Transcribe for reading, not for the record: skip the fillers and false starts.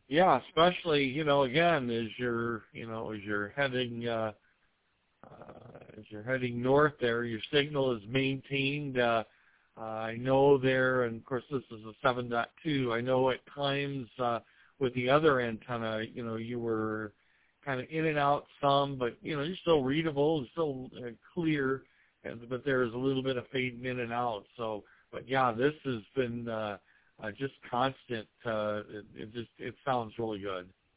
Yeah, especially, again, as you're heading north there, your signal is maintained. I know there, and of course this is a 7.2. I know at times with the other antenna, you were kind of in and out some, but you're still readable, still clear, but there's a little bit of fading in and out. So, but yeah, this has been just constant. It sounds really good.